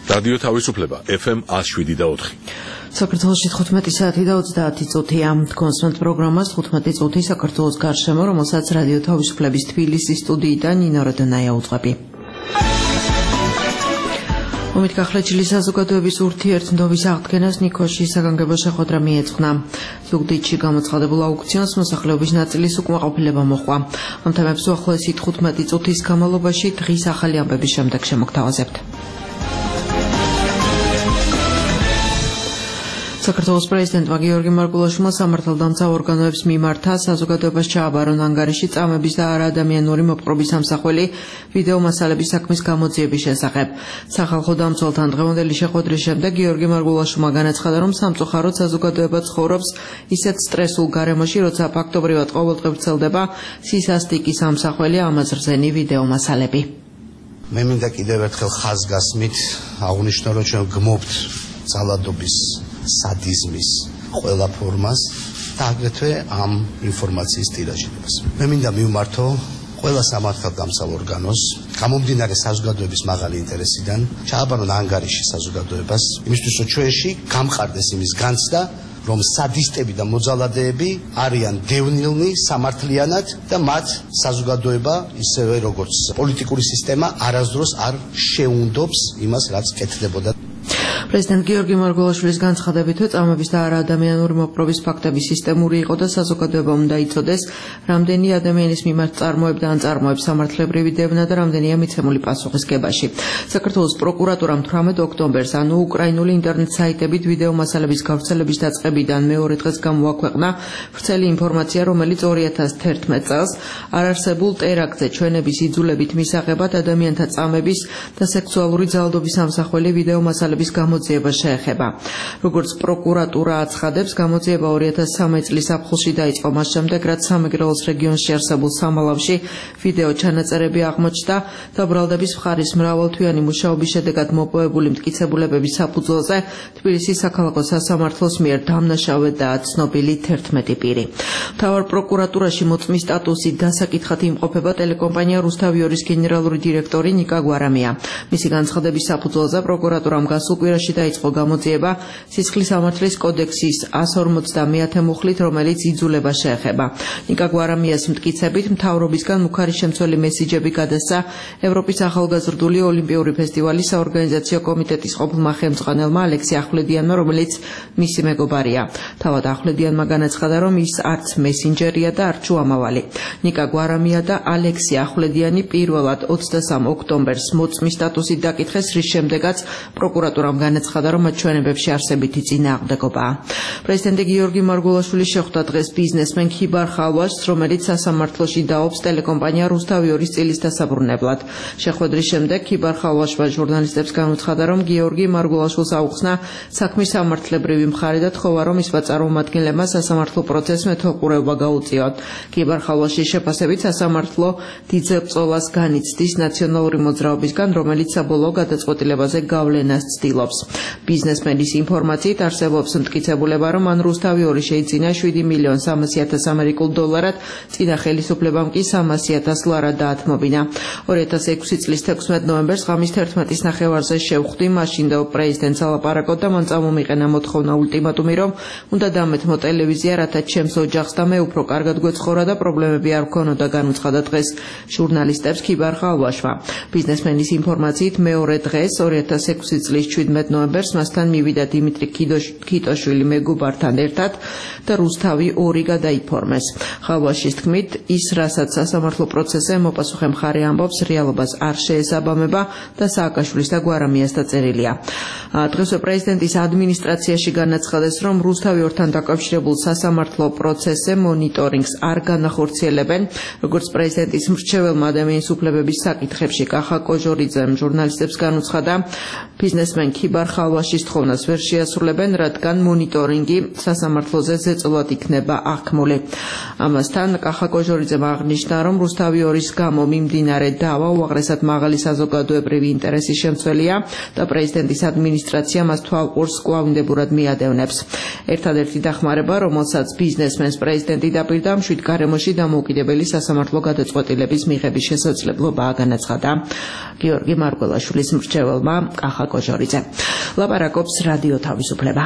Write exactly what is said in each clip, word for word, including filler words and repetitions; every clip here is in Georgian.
რადიო თავისუფლება ეფ ემ one oh seven და four. საქართველოში თხუთმეტი საათი და ოცდაათი წუთია. თქვენს პროგრამას თხუთმეტი წუთი საქართველოს გარშემო, რომელსაც რადიო თავისუფლების თბილისის სტუდიიდან ნინო როდონაია უძღვები. ომით გახლეჩილი საზოგადოების ურთიერთმდობის აღდგენას ნიქოზის საგანგებო შეხვედრა მიეძღვნა. ზუგდიდში გამოცხადებულ აუქციონს მოსახლეობის ნაწილის უკმაყოფილება მოჰყვა. ამ თემებს უახლოესი თხუთმეტი წუთის განმავლობაში დღის ახალი ამბების შემდეგ შემოგთავაზებთ. საქართველოს პრეზიდენტმა გიორგი მარგულაშვილმა სამართალდამცავ ორგანოებს მიმართა საზოგადოებას ჩააბარონ ანგარიში წამების და არაადამიანური მოპყრობის ამსახველი ვიდეო მასალების საქმის გამოძიების შესახებ. სახალხო დამცველთან დღევანდელი შეხვედრის შემდეგ გიორგი მარგულაშვილმა განაცხადა, რომ სამწუხაროდ საზოგადოება ცხოვრობს ისეთ სტრესულ გარემოში, როცა ფაქტობრივად ყოველდღე ვრცელდება სისასტიკის ამსახველი ამაზრზენი ვიდეო მასალები. მე მინდა კიდევ ერთხელ ხაზგასმით აღვნიშნო, რომ ჩვენ გმობთ ძალადობის სადიზმის ყველა ფორმას და აგრეთვე ამ ინფორმაციის ტირაჟირებას. მე მინდა მივმართო ყველა სამართალდამცავ ორგანოს გამომდინარე საზოგადოების მაღალი ინტერესიდან ჩააბარონ ანგარიში საზოგადოებას იმისთვის, რომ ჩვენში გამყარდეს იმის განცდა, რომ სადისტები და მოძალადეები არიან დევნილნი სამართლიანად და მათ საზოგადოება ისევე როგორც პოლიტიკური სისტემა არასდროს არ შეუნდობს იმას, რაც კეთდებოდა. პრეზიდენტ გიორგი მარგულაშვილის განცხადებითვე წამების და არაადამიანური მოპყრობის ფაქტები სისტემური იყო და საზოგადოება უნდა იცოდეს, რამდენი ადამიანის მიმართ წარმოებდა ან წარმოებს სამართლებრივი დევნა და რამდენია მიცემული პასუხისგებაში. საქართველოს პროკურატურამ თვრამეტ ოქტომბერს, ანუ უკრაინული ინტერნეტ საიტებით ვიდეო მასალების გავრცელების დაწყებიდან მეორე დღეს გამოაქვეყნა ვრცელი ინფორმაცია, რომელიც ორი ათას თერთმეტ წელს არარსებულ ტერაქტზე ჩვენების იძულებით მისაღებად ადამიანთა წამების და სექსუალური ძალადობის ამსახველი ვიდეო მასალების გამოძიება შეეხება. როგორც პროკურატურა აცხადებს, გამოძიება ორი ათას სამი წლის აპრილში დაიწყო, მას შემდეგ, რაც სამეგრელოს რეგიონში არსებულ სამალავში ვიდეო ჩანაწერები აღმოჩნდა და ბრალდების მხარის მრავალთვიანი მუშაობის შედეგად მოპოვებული მტკიცებულებების საფუძველზე თბილისის საქალაქო სასამართლოს მიერ დამნაშავედაა ცნობილი თერთმეტი პირი. მთავარ პროკურატურაში მოწმის სტატუსით დასაკითხად იმყოფება ტელეკომპანია რუსთავიორის გენერალური დირექტორი ნიკა გვარამია. მისი განცხადების საფუძველზე პროკურატურამ გასულ კვირაში დაიწყო გამოძიება სისხლის სამართლის კოდექსის one forty მუხლით, რომელიც იძულება შეეხება. ნიკა გვარამიას მტკიცებით, მთავრობისგან მუქარიშემცველი მესიჯები გადასცა ევროპის ახალგაზრდული ოლიმპიური ფესტივალის საორგანიზაციო კომიტეტის ყოფილმა ხელმძღვანელმა ალექსი ახვლედიანმა, რომელიც მისი მეგობარია. თავად ახვლედიანმა განაცხადა, რომ ის არც მესინჯერია და არც შუამავალი. ნიკა გვარამია და ალექსი ახვლედიანი პირველად ოცდასამ ოქტომბერს მოწმის სტატუსით დაკითხეს, რის შემდეგაც პროკურატურამ განაცხადა, რომ მათ ჩვენებებში არსებითი წინააღმდეგობაა. პრეზიდენტი გიორგი მარგულაშვილის შეხვდა დღეს ბიზნესმენ ქიბარ ხალვაშს, რომელიც სასამართლოში დაობს ტელეკომპანია რუსთავიორის წილის დასაბრუნებლად. შეხვედრის შემდეგ ქიბარ ხალვაშმა ჟურნალისტებს განუცხადა, რომ გიორგი მარგულაშვილს აუხსნა საქმის სამართლებრივი მხარე და თხოვა, რომ ის პაწარმოადგენლებმა სასამართლო პროცესს მეთვალყურეობა გაუწიოთ. ქიბარ ხალვაშის შეფასებით სასამართლო დიდძებწოლას განიცდის ნაციონალური მოძრაობისგან, რომელიც საბოლოო გადაწყვეტილებაზე გავლენას ცდილობს. ბიზნესმენის ინფორმაციით არსებობს მტკიცებულება, რომ მან რუსთავიორი შეიძინა შვიდი მილიონი სამასი ათას ამერიკულ დოლარად, წინა ხელისუფლებამ კი სამასი ათას ლარად დაათმობინა. ორი ათას ექვსი წლის თექვსმეტ ნოემბერს ღამის თერთმეტის ნახევარზე შევხვდი მაშინდელ პრეზიდენტს ალაპარაკოთ და მან წამომიყენა მოთხოვნა ულტიმატუმი, რომ უნდა დამეთმო ტელევიზია, რათა ჩემს ოჯახს და მე უფრო კარგად გვეცხოვრა და პრობლემები არ ვქონოდა, განუცხადა დღეს ჟურნალისტებს ქიბარ ხალვაშმა. ბიზნესმენის ინფორმაციით მეორე დღეს ორი ათას ექვსი წლის შვიდმეტ ნოემბერს მასთან მივიდა დიმიტრი ქიტოშვილი მეგობართან ერთად და რუსთავი ორი გადაიფორმეს. ხალვაშის თქმით, ის რასაც სასამართლო პროცესზე მოპასუხე მხარე ამბობს, რეალობას არ შეესაბამება და სააკაშვილის და გვარამიას დაწერილია. დღესვე პრეზიდენტის ადმინისტრაციაში განაცხადეს, რომ რუსთავიორთან დაკავშირებულ სასამართლო პროცესზე მონიტორინგს არ განახორციელებენ, როგორც პრეზიდენტის მრჩეველმა ადამიანის უფლებების საკითხებში კახა კოჟორიძემ ჟურნალისტებს განუცხადა, ბიზნესმენ ქიბარ ხალვაშის თხოვნას ვერ შეასრულებენ, რადგან მონიტორინგი სასამართლოზე ზეწოლად იქნება აღქმული. ამასთან კახა კოჟორიძემ აღნიშნა, რომ რუსთავიორის გამო მიმდინარე დავა უაღრესად მაღალი საზოგადოებრივი ინტერესის შემცველია და პრეზიდენტის ადმინისტრაცია მას თვალყურს კვლავინდებურად მიადევნებს. ერთადერთი დახმარება, რომელსაც ბიზნესმენს პრეზიდენტი დაპირდა მშვიდ გარემოში დამოუკიდებელი სასამართლო გადაწყვეტილების მიღების შესაძლებლობაა, განაცხადა გიორგი მარგველაშვილის მრჩეველმა კახა კოჟორიძე. ლაპარაკობს რადიო თავისუფლება.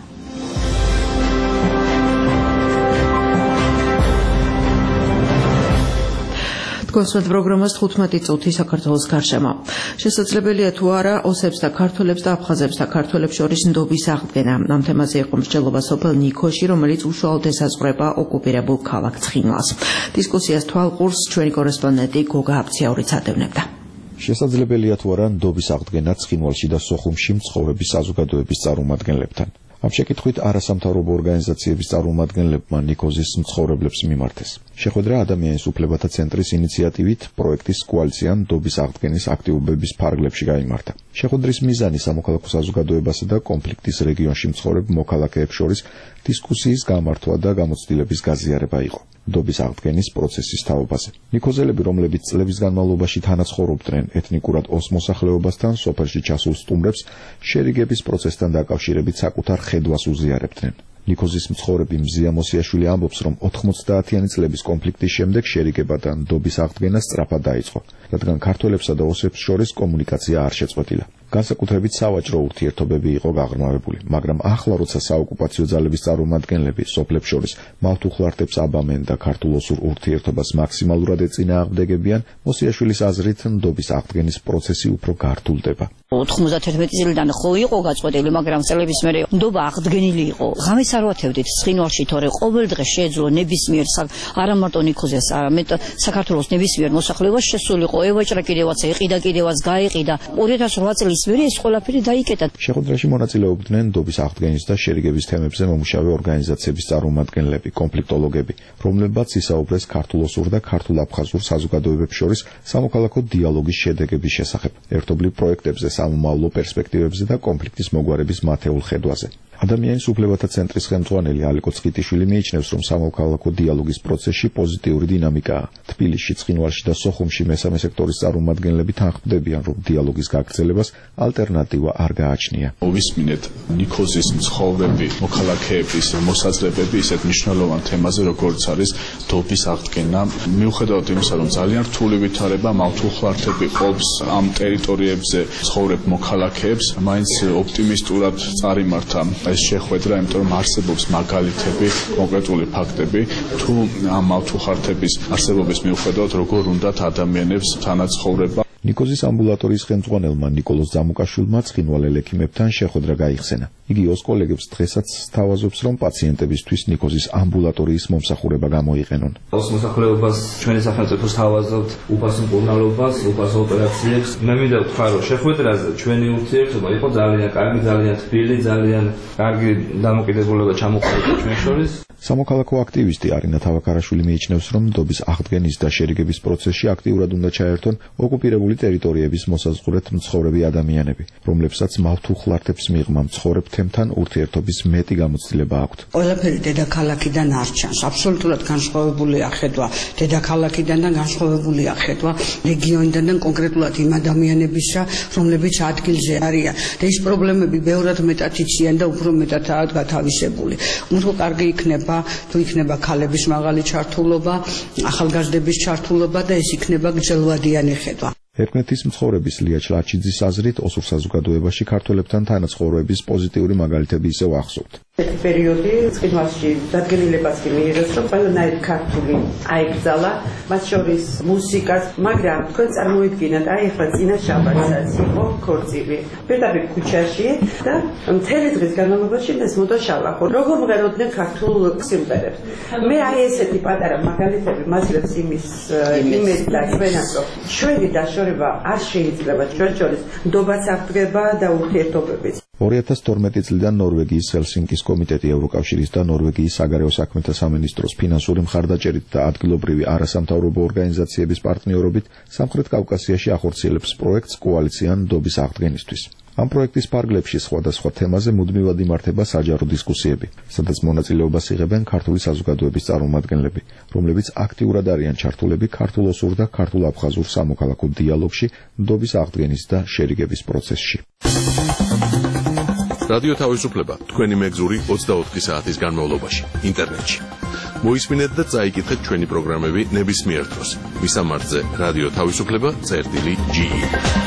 თქვენს პროგრამას თხუთმეტი წუთი საქართველოს გარშემო. შესაძლებელია თუ არა ოსებს და ქართველებს და აფხაზებს და ქართველებს შორის ნდობის აღდგენა. ამ თემაზე იყო მსჯელობა სოფელ ნიქოში, რომელიც უშუალოდ ესაზღვრება ოკუპირებულ ქალაქ ცხინვალს. დისკუსიას თვალყურს ჩვენი კორესპონდენტი გოგა აბციაურიც ადევნებდა. შესაძლებელია თუ არა ნდობის აღდგენა ცხინვალში და სოხუმში მცხოვრების საზოგადოების წარმომადგენლებთან. ამ შეკითხვით არასამთავრობო ორგანიზაციების წარმომადგენლებმა ნიქოზის მცხოვრებლებს მიმართეს. შეხვედრა ადამიანის უფლებათა ცენტრის ინიციატივით პროექტის კოალიცია ნდობის აღდგენის აქტივობების ფარგლებში გაიმართა. შეხვედრის მიზანი სამოქალაქო საზოგადოებასა და კონფლიქტის რეგიონში მცხოვრებ მოქალაქეებს შორის დისკუსიის გამართვა და გამოცდილების გაზიარება იყო. ნდობის აღდგენის პროცესის თაობაზე. ნიქოზელები, რომლებიც წლების განმავლობაში თანაცხოვრობდნენ ეთნიკურად ოს მოსახლეობასთან, სოფელში ჩასულ სტუმრებს შერიგების პროცესთან დაკავშირებით საკუთარ ხედვას უზიარებდნენ. ნიქოზის მცხოვრები მზია მოსიაშვილი ამბობს, რომ ოთხმოცდაათიანი წლების კონფლიქტის შემდეგ შერიგება და ნდობის აღდგენა სწრაფად დაიწყო, რადგან ქართველებსა და ოსებს შორის კომუნიკაცია არ შეწყვეტილა. განსაკუთრებით სავაჭრო ურთიერთობები იყო გაღრმავებული, მაგრამ ახლა როცა საოკუპაციო ძალების წარმომადგენლები სოფლებს შორის მავთუხლართებს აბამენ და ქართულ-ოსურ ურთიერთობას მაქსიმალურად ეწინააღმდეგებიან, მოსიაშვილის აზრით ნდობის აღდგენის პროცესი უფრო გართულდება. ოთხმოცდათერთმეტი წლიდან ხო იყო გაწყვეტილი, მაგრამ წლების მერე ნდობა აღდგენილი იყო. ღამეს არ ვათევდით ცხინვალში, თორე ყოველ დღე შეეძლო ნებისმიერ არა მარტო ნიქოზეს, არამედ საქართველოს ნებისმიერ მოსახლეობას შესულიყო ევაჭრა კიდევაც, ეყიდა კიდევაც, გაეყიდა. ორი ათას ოთხ წლის მერე ეს ყველაფერი დაიკეტა. შეხვედრაში მონაწილეობდნენ ნდობის აღდგენის და შერიგების თემებზე მომუშავე ორგანიზაციების წარმომადგენლები, კონფლიქტოლოგები, რომლებმაც ისაუბრეს ქართულ-ოსურ და ქართულ-აფხაზურ საზოგადოებებს შორის სამოქალაქო დიალოგის შედეგების შესახებ, ერთობლივ პროექტებზე, სამომავლო პერსპექტივებზე და კონფლიქტის მოგვარების მათეულ ხედვაზე. ადამიანის უფლებათა ცენტრის ხელმძღვანელი ალიკო ცხიტიშვილი მიიჩნევს, რომ სამოქალაქო დიალოგის პროცესში პოზიტიური დინამიკაა. თბილისში, ცხინვალში და სოხუმში მესამე სექტორის წარმომადგენლები თანხმდებიან, რომ დიალოგის გაგრძელებას ალტერნატივა არ გააჩნია. მოვისმინეთ ნიქოზის მცხოვრები მოქალაქეების მოსაზრებები ისეთ მნიშვნელოვან თემაზე, როგორც არის ნდობის აღდგენა. მიუხედავად იმისა, რომ ძალიან რთული ვითარება მავთუხლართები ყოფს ამ ტერიტორიებზე მცხოვრებ მოქალაქეებს, მაინც ოპტიმისტურად წარიმართა ეს შეხვედრა, იმიტომ რომ არსებობს მაგალითები, კონკრეტული ფაქტები, თუ ამ მავთუხლართების არსებობის მიუხედავად როგორ უნდათ ადამიანებს თანაცხოვრება. ნიქოზის ამბულატორიის ხელმძღვანელმა ნიკოლოზ ძამუკაშვილმა ცხინვალელ ექიმებთან შეხვედრა გაიხსენა. იგი ოს კოლეგებს დღესაც სთავაზობს, რომ პაციენტებისთვის ნიქოზის ამბულატორიის მომსახურება გამოიყენონ. ოს მოსახლეობას ჩვენი სახელმწიფოს სთავაზობთ უფასო მკურნალობას, უფასო ოპერაციებს. მე მინდა ვთქვა, რომ შეხვედრაზე ჩვენი ურთიერთობა იყო ძალიან კარგი, ძალიან თბილი, ძალიან კარგი დამოკიდებულება ჩამოყალიბდა ჩვენ შორის. სამოქალაქო აქტივისტი არინა თავაქარაშვილი მიიჩნევს, რომ ნდობის აღდგენის და შერიგების პროცესში აქტიურად უნდა ჩაერთონ ოკუპირებული ტერიტორიების მოსაზღვრეთ მცხოვრები ადამიანები, რომლებსაც მავთუხლართებს მიღმა მცხოვრებ თემთან ურთიერთობის მეტი გამოცდილება აქვთ. ყველაფერი დედაქალაქიდან არ ჩანს, აბსოლუტურად განსხვავებულია ხედვა დედაქალაქიდან და განსხვავებულია ხედვა რეგიონიდან და კონკრეტულად იმ ადამიანებისა, რომლებიც ადგილზე არიან. და ის პრობლემები ბევრად მეტად იციან და უფრო მეტადაა გათავისებული. უფრო კარგი იქნება თუ იქნება ქალების მაღალი ჩართულობა, ახალგაზრდების ჩართულობა და ეს იქნება გრძელვადიანი ხედვა. ერკნეთის მცხოვრების ლია ჩლაჩიძის აზრით, ოსურ საზოგადოებაში ქართველებთან თანაცხოვრების პოზიტიური მაგალითები ისევ ახსოვთ. ერთი პერიოდი ცხინვალში დადგენილებაც კი მიიღეს, რომ ყველანაირ ქართული აიგზალა, მათ შორის მუსიკას, მაგრამ თქვენ წარმოიდგინათ, აი ახლა წინა შაბათსაც იყო ქორწილი. პირდაპირ ქუჩაში და მთელი დღის განმავლობაში მესმოდა შალახო. როგორ მღეროდნენ ქართულ სიმღერებს. მე აი ესეთი პატარა მაგალითები მაძლევს იმის იმის და ჩვენას, რომ ჩვენი დაშორება არ შეიძლება ჩვენ შორის ნდობაც აღდგება და ურთიერთობებიც. ორი ათას თორმეტი წლიდან ნორვეგიის ჰელსინკის კომიტეტი ევროკავშირის და ნორვეგიის საგარეო საქმეთა სამინისტროს ფინანსური მხარდაჭერით და ადგილობრივი არასამთავრობო ორგანიზაციების პარტნიორობით სამხრეთ კავკასიაში ახორციელებს პროექტს კოალიცია ნდობის აღდგენისთვის. ამ პროექტის ფარგლებში სხვადასხვა თემაზე მუდმივად იმართება საჯარო დისკუსიები, სადაც მონაწილეობას იღებენ ქართული საზოგადოების წარმომადგენლები, რომლებიც აქტიურად არიან ჩართულები ქართულ-ოსურ და ქართულ-აფხაზურ სამოქალაქო დიალოგში, ნდობის აღდგენის და შერიგების პროცესში. რადიო თავისუფლება თქვენი მეგზური ოცდაოთხი საათის განმავლობაში ინტერნეტში. მოისმინეთ და წაიკითხეთ ჩვენი პროგრამები ნებისმიერ დროს. მისამართზე რადიო თავისუფლება წერტილი ჯი ი.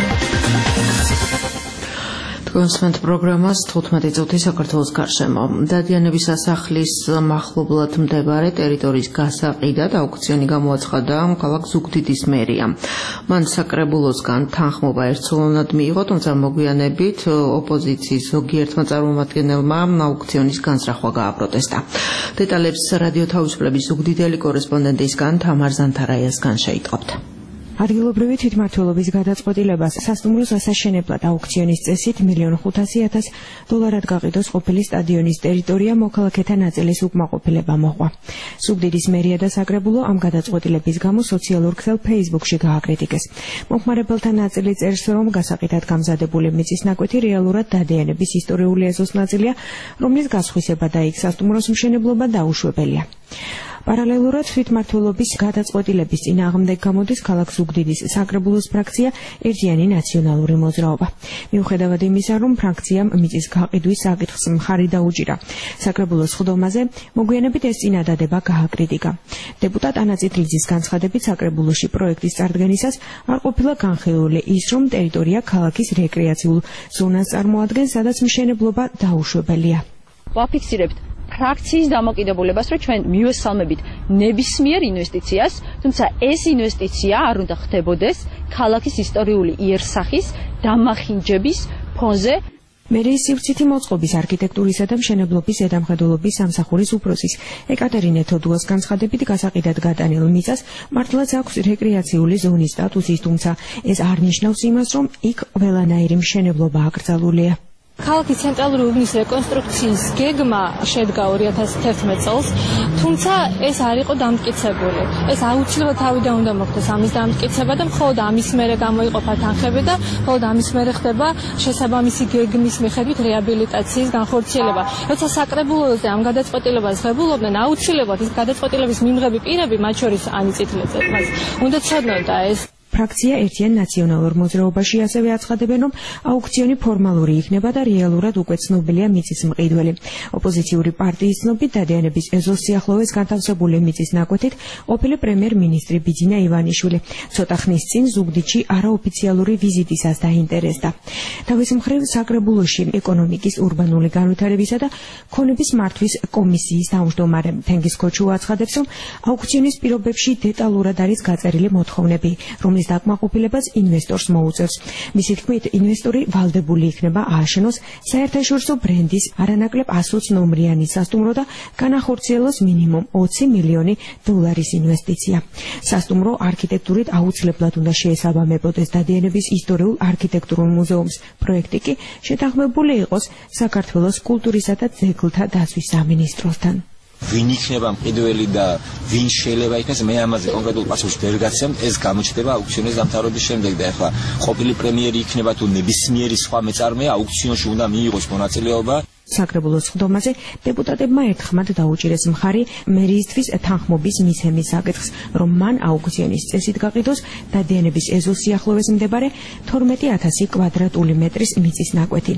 კონსმენტ პროგრამას თხუთმეტი წუთი საქართველოს გარშემო. დადიანების სასახლის მახლობლად მდებარე ტერიტორიის გასაყიდად აუქციონი გამოაცხადა ქალაქ ზუგდიდის მერიამ. მან საკრებულოსგან თანხმობა ერთსულოვნად მიიღო, თუმცა მოგვიანებით ოპოზიციის ზოგიერთმა წარმომადგენელმა აუქციონის განსრახვა გააპროტესტა. დეტალებს რადიო თავისუფლების ზუგდიდელი კორესპონდენტისგან თამარ ზანთარაიასგან შეიტყობთ. ადგილობრივი თვითმმართველობის გადაწყვეტილებას სასტუმროს ასაშენებლად აუქციონის წესით მილიონ ხუთასი ათას დოლარად გაყიდოს ყოფილი სტადიონის ტერიტორია მოქალაქეთა ნაწილის უკმაყოფილება მოყვა. ზუგდიდის მერია და საკრებულო ამ გადაწყვეტილების გამო სოციალურ ქსელ Facebook-ში გააკრიტიკეს. მომხმარებელთა ნაწილი წერს, რომ გასაყიდად გამზადებული მიწის ნაკვეთი რეალურად დადიანების ისტორიული ეზოს ნაწილია, რომლის გასხვისება და იქ სასტუმროს მშენებლობა დაუშვებელია. პარალელურად თვითმმართველობის გადაწყვეტილების წინააღმდეგ გამოდის ქალაქ ზუგდიდის საკრებულოს ფრაქცია ერთიანი ნაციონალური მოძრაობა. მიუხედავად იმისა, რომ ფრაქციამ მიწის გაყიდვის საკითხს მხარი დაუჭირა, საკრებულოს ხდომაზე მოგვიანებით ეს წინადადება გააკრიტიკა. დეპუტატ ანა წითლიძის განცხადებით, საკრებულოში პროექტის წარდგენისას არ ყოფილა განხილული ის, რომ ტერიტორია ქალაქის რეკრეაციულ ზონას წარმოადგენს, სადაც მშენებლობა დაუშვებელია. ვაფიქსირებთ ფრაქციის დამოკიდებულებას, რომ ჩვენ მივესალმებით ნებისმიერ ინვესტიციას, თუმცა ეს ინვესტიცია არ უნდა ხდებოდეს ქალაქის ისტორიული იერსახის დამახინჯების ფონზე. მერიის სივრცითი მოწყობის არქიტექტურისა და მშენებლობის ზედამხედველობის სამსახურის უფროსის ეკატერინე თოდუას განცხადებით, გასაყიდად გადანილ მიწას მართლაც აქვს რეკრეაციული ზონის სტატუსი, თუმცა ეს არ ნიშნავს იმას, რომ იქ ყველანაირი მშენებლობა აკრძალულია. ქალაქის ცენტრალური უბნის რეკონსტრუქციის გეგმა შედგა ორი ათას თერთმეტ წელს, თუმცა ეს არ იყო დამტკიცებული. ეს აუცილებლად თავიდან უნდა მოხდეს ამის დამტკიცება და მხოლოდ ამის მერე გამოიყოფა თანხები და მხოლოდ ამის მერე ხდება შესაბამისი გეგმის მიხედვით რეაბილიტაციის განხორციელება. როცა საკრებულოზე ამ გადაწყვეტილებას ღებულობდნენ, აუცილებლად ეს გადაწყვეტილების მიმღები პირები, მათ შორის ანი წითლიძე, მას უნდა ცოდნონ და ეს ფრაქცია ერთიან ნაციონალურ მოძრაობაში ასევე აცხადებენ, რომ აუქციონი ფორმალური იქნება და რეალურად უკვე ცნობილია მიწის მყიდველი. ოპოზიციური პარტიის ცნობით, დადიანების ეზოს სიახლოვეს განთავსებული მიწის ნაკვეთით ყოფილი პრემიერ-მინისტრი ბიძინა ივანიშვილი ცოტა ხნის წინ ზუგდიდში არაოფიციალური ვიზიტისას დაინტერესდა. თავის მხრივ საკრებულოში ეკონომიკის, ურბანული განვითარებისა და ქონების მართვის კომისიის თავმჯდომარე თენგიზ ქოჩუ აცხადებს, რომ აუქციონის პირობებში დეტალურად არის გაწერილი მოთხოვნები, რომლის დაკმაყოფილებას ინვესტორს მოუწევს. მისი თქმით, ინვესტორი ვალდებული იქნება ააშენოს საერთაშორისო ბრენდის არანაკლებ ასოც ნომრიანი სასტუმრო და განახორციელოს მინიმუმ ოცი მილიონი დოლარის ინვესტიცია. სასტუმრო არქიტექტურით აუცილებლად უნდა შეესაბამებოდეს დადიანების ისტორიულ არქიტექტურულ მუზეუმს. პროექტი კი შეთანხმებული იყოს საქართველოს კულტურისა და ძეგლთა დაცვის სამინისტროსთან. ვინ იქნება მყიდველი და ვინ შეიძლება იქნეს, მე ამაზე კონკრეტულ პასუხს ვერ გაცემ, ეს გამოჩნდება აუქციონის დამთავრების შემდეგ და ახლა ყოფილი პრემიერი იქნება თუ ნებისმიერი სხვა მეწარმე აუქციონში უნდა მიიღოს მონაწილეობა. საკრებულოს ხდომაზე დეპუტატებმა ერთხმად დაუჭირეს მხარი მერიისთვის თანხმობის მიცემის საკითხს, რომ მან აუქციონის წესით გაყიდოს დადიანების ეზოს სიახლოვეს მდებარე თორმეტი ათასი კვადრატული მეტრის მიწის ნაკვეთი.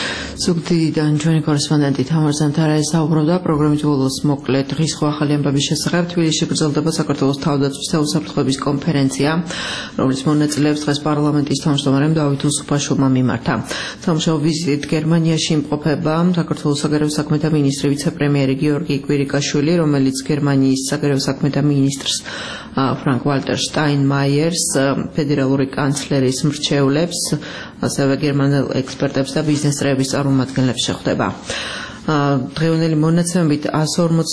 ზუგდიდიდან ჩვენი კორესპონდენტი თამარ ზანთარაია საუბრობდა პროგრამის ბოლოს მოკლე დღის ხო ახალი ამბების შესახებ. თბილისში გრძელდება საქართველოს თავდაცვის და უსაფრთხოების კონფერენცია, რომლის მონაწილეებს დღეს პარლამენტის თავმჯდომარემ დავით უსუფაშვილმა მიმართა. სამუშაო ვიზიტით გერმანიაში იმყოფება საქართველოს საგარეო საქმეთა მინისტრი ვიცე-პრემიერი გიორგი კვირიკაშვილი, რომელიც გერმანიის საგარეო საქმეთა მინისტრს ფრანკ ვალტერ შტაინმაიერს, ფედერალური კანცლერის მრჩევლებს, ასევე გერმანელ ექსპერტებს და ბიზნეს წრეების წარმომადგენლებს შეხვდება. დღევანდელი მონაცემებით εκατს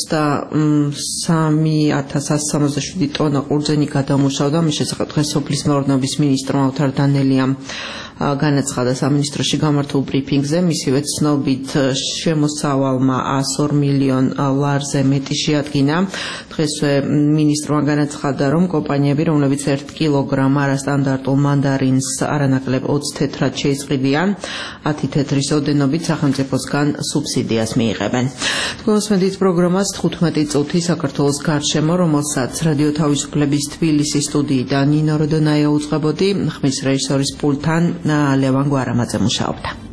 ორმოცდასამი ათას εκατს სამოცდაშვიდი ტონა ყურძენი გადამუშავდა. მის შესახებ დღეს სოფლის მეურნეობის მინისტრმა ავთარ დანელიამ განაცხადა სამინისტროში გამართულ ბრიფინგზე. მისივე ცნობით შემოსავალმა εκατს ორი მილიონ ლარზე მეტი შეადგინა. დღესვე მინისტრმა განაცხადა, რომ კომპანიები, რომლებიც ერთ კილოგრამ არასტანდარტულ მანდარინს არანაკლებ ოცი თეთრად შეისყიდიან, ათი თეთრის ოდენობით სახელმწიფოსგან სუბსიდიას მიიღებენ. კონსმედით პროგრამას თხუთმეტი წუთი საქართველოს გარშემო, რომელსაც რადიო თავისუფლების თბილისის სტუდიიდან ნინო როდონაია უწყებოდი, ხმის რეჟისორის პულტთან ლევან გვარამაძე მუშაობდა.